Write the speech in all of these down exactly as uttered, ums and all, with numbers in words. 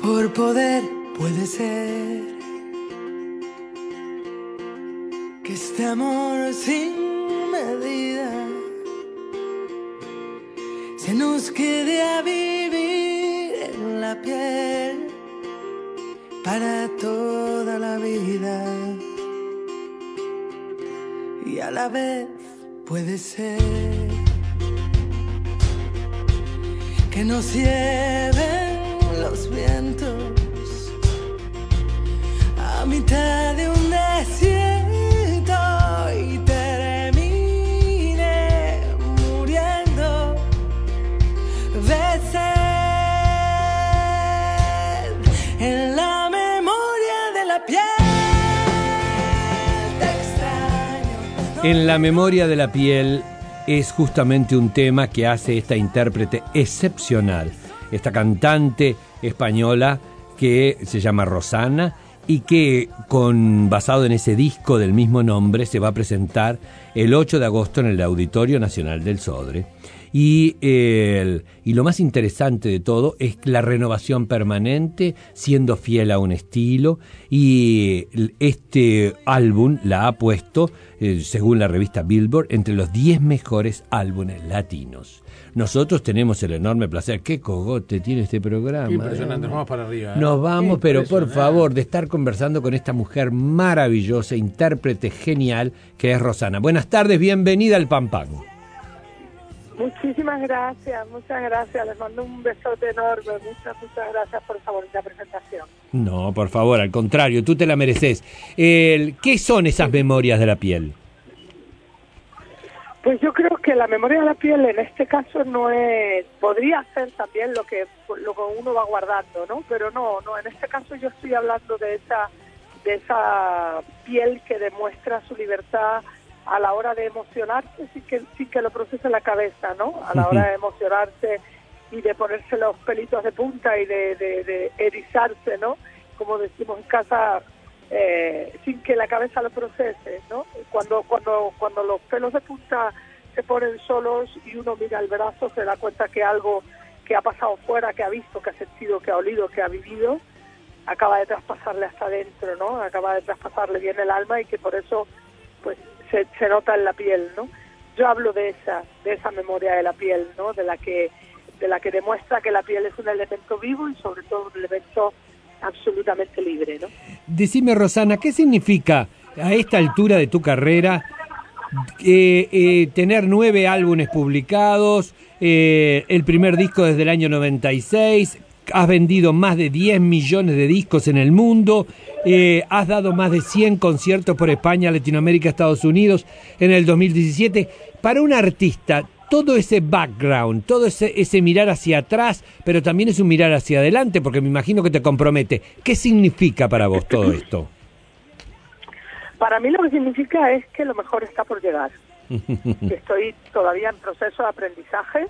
por poder puede ser que este amor sin medida se nos quede a vivir en la piel para toda la vida, y a la vez puede ser que nos lleven los vientos a mitad de un desierto y termine muriendo de sed en la memoria de la piel. Te extraño. En la memoria de la piel es justamente un tema que hace esta intérprete excepcional, esta cantante española que se llama Rosana y que, con basado en ese disco del mismo nombre, se va a presentar el ocho de agosto en el Auditorio Nacional del Sodre. Y, eh, y lo más interesante de todo es la renovación permanente, siendo fiel a un estilo, y este álbum la ha puesto, eh, según la revista Billboard, entre los diez mejores álbumes latinos. Nosotros tenemos el enorme placer, qué cogote tiene este programa. Qué impresionante, ¿eh? nos vamos para arriba. ¿eh? Nos vamos, pero por favor, de estar conversando con esta mujer maravillosa, intérprete genial, que es Rosana. Buenas tardes, bienvenida al Pam Pam. Muchísimas gracias, muchas gracias. Les mando un besote enorme. Muchas, muchas gracias por esa bonita presentación. No, por favor, al contrario, tú te la mereces. Eh, ¿Qué son esas memorias de la piel? Pues yo creo que la memoria de la piel en este caso no es... Podría ser también lo que lo que uno va guardando, ¿no? Pero no, no. En este caso yo estoy hablando de esa de esa piel que demuestra su libertad a la hora de emocionarse sin que, sin que lo procese la cabeza, ¿no? A la hora de emocionarse y de ponerse los pelitos de punta y de, de, de erizarse, ¿no? Como decimos en casa, eh, sin que la cabeza lo procese, ¿no? Cuando, cuando, cuando los pelos de punta se ponen solos y uno mira el brazo, se da cuenta que algo que ha pasado fuera, que ha visto, que ha sentido, que ha olido, que ha vivido, acaba de traspasarle hasta adentro, ¿no? Acaba de traspasarle bien el alma y que por eso, pues, Se, se nota en la piel, ¿no? Yo hablo de esa, de esa memoria de la piel, ¿no? De la que, de la que demuestra que la piel es un elemento vivo y sobre todo un elemento absolutamente libre, ¿no? Decime, Rosana, ¿qué significa a esta altura de tu carrera eh, eh, tener nueve álbumes publicados, eh, el primer disco desde el año noventa y seis, has vendido más de diez millones de discos en el mundo, eh, has dado más de cien conciertos por España, Latinoamérica, Estados Unidos en el dos mil diecisiete. Para un artista, todo ese background, todo ese, ese mirar hacia atrás, pero también es un mirar hacia adelante, porque me imagino que te compromete. ¿Qué significa para vos todo esto? Para mí lo que significa es que lo mejor está por llegar. Que estoy todavía en proceso de aprendizaje,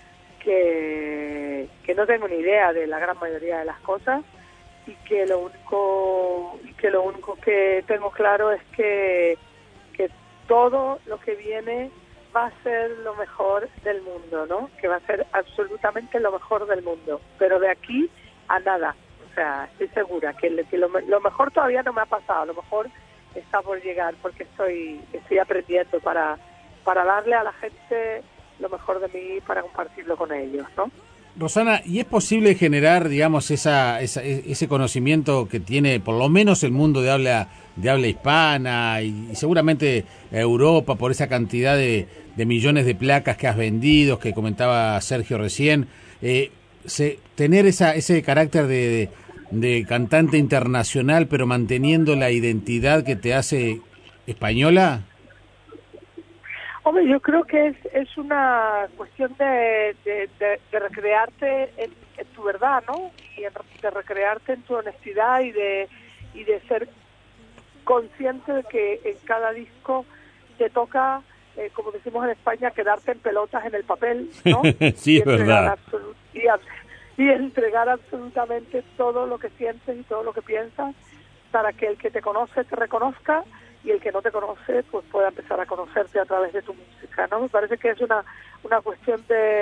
que, que no tengo ni idea de la gran mayoría de las cosas y que lo único que lo único que tengo claro es que, que todo lo que viene va a ser lo mejor del mundo, ¿no? Que va a ser absolutamente lo mejor del mundo, pero de aquí a nada, o sea, estoy segura que, que lo, lo mejor todavía no me ha pasado, lo mejor está por llegar porque estoy estoy aprendiendo para para darle a la gente lo mejor de mí para compartirlo con ellos, ¿no? Rosana, ¿y es posible generar, digamos, esa, esa ese conocimiento que tiene por lo menos el mundo de habla de habla hispana y, y seguramente Europa por esa cantidad de, de millones de placas que has vendido, que comentaba Sergio recién, eh, se, tener esa ese carácter de, de, de cantante internacional pero manteniendo la identidad que te hace española? Hombre, yo creo que es, es una cuestión de, de, de, de recrearte en, en tu verdad, ¿no? Y en, de recrearte en tu honestidad y de y de ser consciente de que en cada disco te toca, eh, como decimos en España, quedarte en pelotas en el papel, ¿no? Sí, es verdad. Absolut- y, y entregar absolutamente todo lo que sientes y todo lo que piensas para que el que te conoce te reconozca y el que no te conoce pues pueda empezar a conocerte a través de tu música, ¿no? Me parece que es una una cuestión de,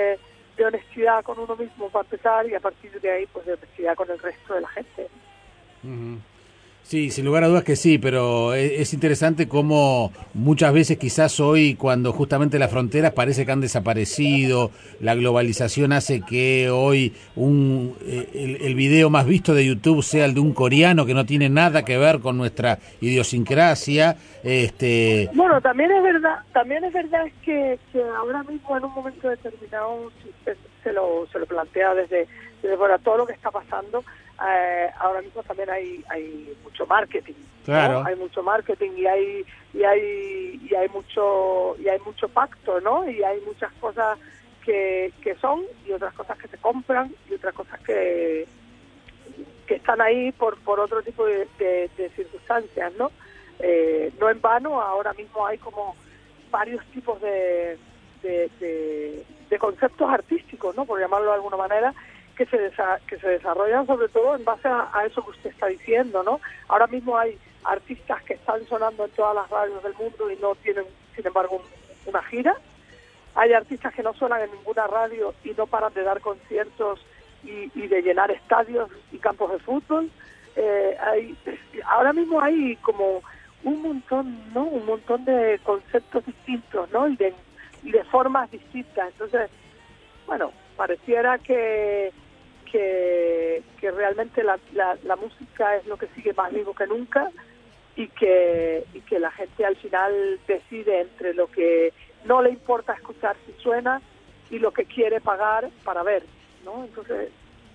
de honestidad con uno mismo para empezar, y a partir de ahí pues de honestidad con el resto de la gente. Uh-huh. Sí, sin lugar a dudas que sí, pero es, es interesante cómo muchas veces quizás hoy, cuando justamente las fronteras parece que han desaparecido, la globalización hace que hoy un eh, el, el video más visto de YouTube sea el de un coreano que no tiene nada que ver con nuestra idiosincrasia. Este... Bueno, también es verdad, también es verdad que, que ahora mismo en un momento determinado se, se lo se lo plantea desde, desde fuera todo lo que está pasando. Eh, ahora mismo también hay hay mucho marketing, claro, ¿no? Hay mucho marketing y hay y hay y hay mucho y hay mucho pacto, ¿no? Y hay muchas cosas que, que son y otras cosas que se compran y otras cosas que que están ahí por por otro tipo de, de, de circunstancias, ¿no? Eh, no en vano ahora mismo hay como varios tipos de de, de de conceptos artísticos, ¿no? Por llamarlo de alguna manera, que se desa- que se desarrollan sobre todo en base a, a eso que usted está diciendo, ¿no? Ahora mismo hay artistas que están sonando en todas las radios del mundo y no tienen, sin embargo, un, una gira. Hay artistas que no suenan en ninguna radio y no paran de dar conciertos y, y de llenar estadios y campos de fútbol. Eh, hay, ahora mismo hay como un montón, ¿no? Un montón de conceptos distintos, ¿no? Y de, y de formas distintas. Entonces, bueno, pareciera que que, que realmente la, la, la música es lo que sigue más vivo que nunca y que y que la gente al final decide entre lo que no le importa escuchar si suena y lo que quiere pagar para ver, ¿no? Entonces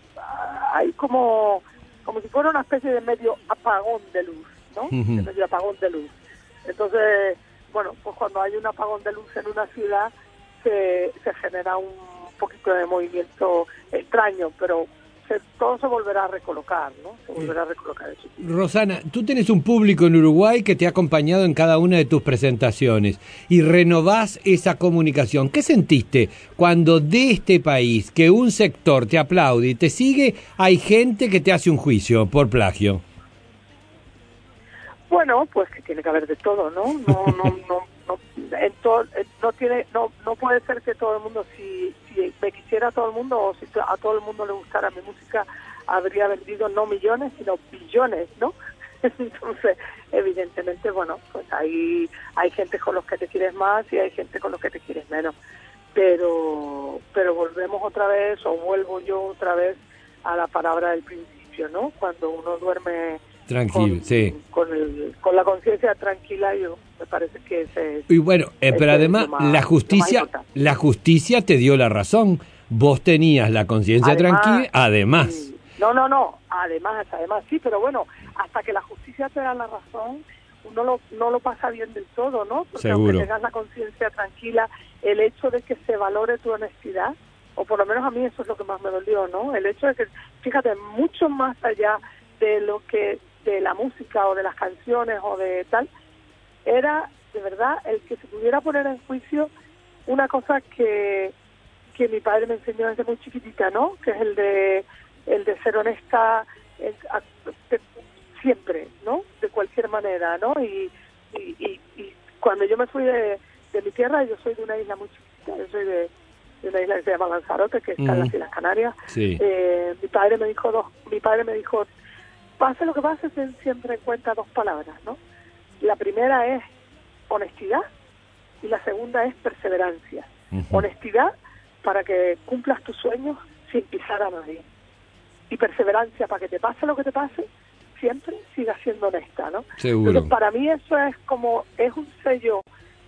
hay como como si fuera una especie de medio apagón de luz, ¿no? Uh-huh. De medio apagón de luz. Entonces, bueno, pues cuando hay un apagón de luz en una ciudad se, se genera un poquito de movimiento extraño, pero se, todo se volverá a recolocar, ¿no? Se volverá a recolocar eso. Rosana, tú tenés un público en Uruguay que te ha acompañado en cada una de tus presentaciones y renovás esa comunicación. ¿Qué sentiste cuando de este país, que un sector te aplaude y te sigue, hay gente que te hace un juicio por plagio? Bueno, pues que tiene que haber de todo, ¿no? No, no, no, no, en todo, no tiene, no, no puede ser que todo el mundo, si, si me quisiera todo el mundo o si a todo el mundo le gustara mi música, habría vendido no millones, sino billones, ¿no? Entonces, evidentemente, bueno, pues hay, hay gente con los que te quieres más y hay gente con los que te quieres menos. Pero, pero volvemos otra vez, o vuelvo yo otra vez a la palabra del principio, ¿no? Cuando uno duerme tranquilo, con, sí. con, el, con la conciencia tranquila, yo me parece que ese es, y bueno, eh, pero además más, la justicia, la justicia te dio la razón. Vos tenías la conciencia tranquila, además. Sí. No, no, no, además, además sí, pero bueno, hasta que la justicia te da la razón, uno lo, no lo pasa bien del todo, ¿no? Porque seguro, aunque tengas la conciencia tranquila, el hecho de que se valore tu honestidad, o por lo menos a mí eso es lo que más me dolió, ¿no? El hecho de que, fíjate, mucho más allá de lo que de la música o de las canciones o de tal, era de verdad el que se pudiera poner en juicio una cosa que que mi padre me enseñó desde muy chiquitita, ¿no? Que es el de el de ser honesta el, a, de, siempre, ¿no? De cualquier manera, ¿no? Y, y, y, y cuando yo me fui de, de mi tierra, yo soy de una isla muy chiquita, yo soy de, de una isla que se llama Lanzarote, que está mm. en las Islas Canarias. Sí. Eh, mi padre me dijo dos, mi padre me dijo, pase lo que pase, ten siempre en cuenta dos palabras, ¿no? La primera es honestidad y la segunda es perseverancia. Uh-huh. Honestidad para que cumplas tus sueños sin pisar a nadie. Y perseverancia para que te pase lo que te pase, siempre sigas siendo honesta, ¿no? Seguro. Entonces, para mí eso es como, es un sello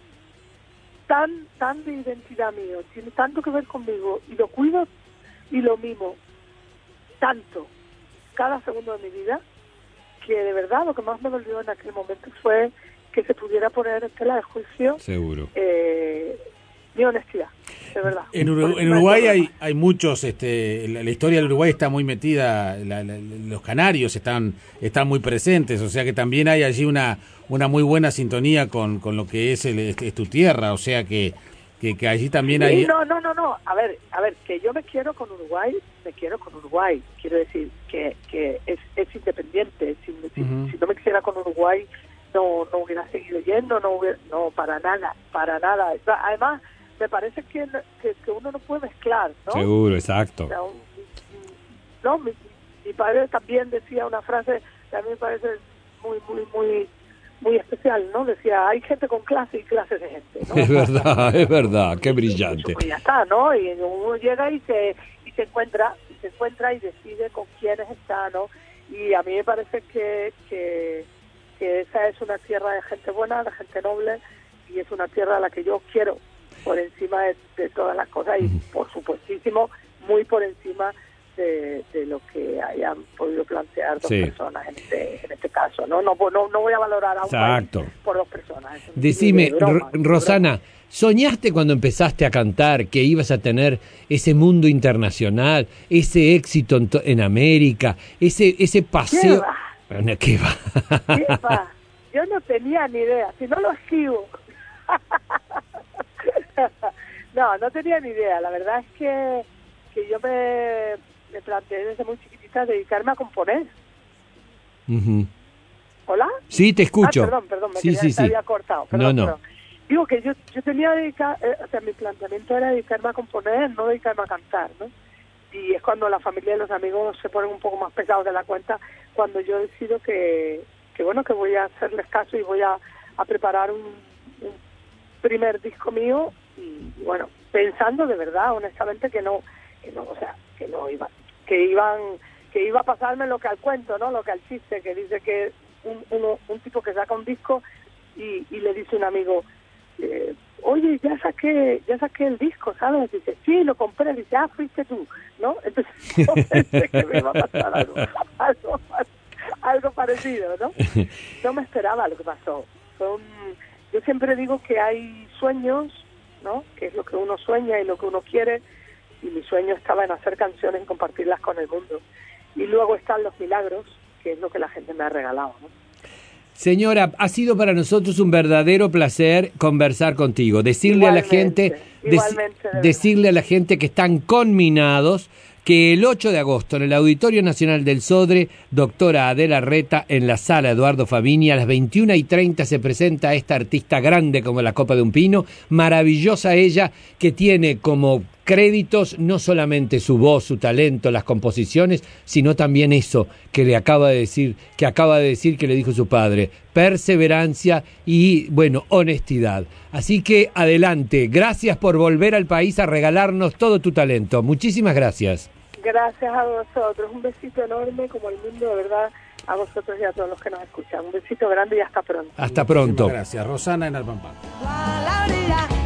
tan, tan de identidad mío, tiene tanto que ver conmigo, y lo cuido y lo mimo tanto cada segundo de mi vida, que de verdad lo que más me dolió en aquel momento fue que se pudiera poner en tela de juicio seguro eh, mi honestidad, de verdad. En, Uru- en Uruguay hay, hay muchos, este, la, la historia del Uruguay está muy metida, la, la, los canarios están están muy presentes, o sea que también hay allí una una muy buena sintonía con, con lo que es, el, es, es tu tierra, o sea que que, que allí también sí, hay... No, no, no, no, a ver, a ver, que yo me quiero con Uruguay, me quiero con Uruguay, quiero decir que, que es, es independiente, si, si, uh-huh. si no me quisiera con Uruguay no no hubiera seguido yendo, no hubiera, no, para nada, para nada. Además, me parece que, que, que uno no puede mezclar, ¿no? Seguro, exacto. O sea, un, no, mi, mi padre también decía una frase que a mí me parece muy, muy, muy, muy especial, ¿no? Decía, hay gente con clase y clases de gente, ¿no? Es verdad, es verdad, qué brillante. Pues ya está, ¿no? Y uno llega y se y se encuentra, y se encuentra y decide con quiénes está, ¿no? Y a mí me parece que, que, que esa es una tierra de gente buena, de gente noble, y es una tierra a la que yo quiero por encima de, de todas las cosas y por supuestísimo muy por encima de, de lo que hayan podido plantear dos sí. personas en este, en este caso, ¿no? No, no, no voy a valorar a un Exacto. país por dos personas. Eso Decime, de broma, R- Rosana, broma. ¿soñaste cuando empezaste a cantar que ibas a tener ese mundo internacional, ese éxito en, to- en América, ese ese paseo? ¿Qué va? ¿Qué va? ¿Qué va? Yo no tenía ni idea, si no lo esquivo. No, no tenía ni idea. La verdad es que, que yo me, me planteé desde muy chiquitita dedicarme a componer. Uh-huh. ¿Hola? Sí, te escucho. Ah, perdón, perdón, me sí, quería, sí, te sí. había cortado. Perdón, no, no. perdón. Digo que yo, yo tenía dedicar, eh, o sea, mi planteamiento era dedicarme a componer, no dedicarme a cantar, ¿no? Y es cuando la familia y los amigos se ponen un poco más pesados de la cuenta, cuando yo decido que, que bueno, que voy a hacerles caso y voy a, a preparar un, un primer disco mío y, bueno, pensando de verdad, honestamente, que no, que no, o sea, que no iba, que iban, que iba a pasarme lo que al cuento, ¿no? Lo que al chiste, que dice que un, uno, un tipo que saca un disco y, y le dice un amigo, eh, oye, ya saqué, ya saqué el disco, ¿sabes? Dice, sí, lo compré. Dice, ah, fuiste tú, ¿no? Entonces yo pensé que me iba a pasar algo, algo, algo parecido, ¿no? No me esperaba lo que pasó. Fue un, yo siempre digo que hay sueños, ¿no? Que es lo que uno sueña y lo que uno quiere, y mi sueño estaba en hacer canciones y compartirlas con el mundo. Y luego están los milagros, que es lo que la gente me ha regalado, ¿no? Señora, ha sido para nosotros un verdadero placer conversar contigo, decirle Igualmente, a la gente, igualmente, dec- de decirle a la gente que están conminados que el ocho de agosto en el Auditorio Nacional del Sodre, doctora Adela Reta, en la sala Eduardo Fabini, a las veintiuna y treinta se presenta esta artista grande como la copa de un pino, maravillosa ella, que tiene como créditos no solamente su voz, su talento, las composiciones, sino también eso que le acaba de decir, que acaba de decir que le dijo su padre, perseverancia y, bueno, honestidad. Así que adelante, gracias por volver al país a regalarnos todo tu talento. Muchísimas gracias. Gracias a vosotros, un besito enorme como el mundo, de verdad, a vosotros y a todos los que nos escuchan. Un besito grande y hasta pronto. Hasta pronto. Muchísimas gracias, Rosana en Alpampán. La, la, la, la.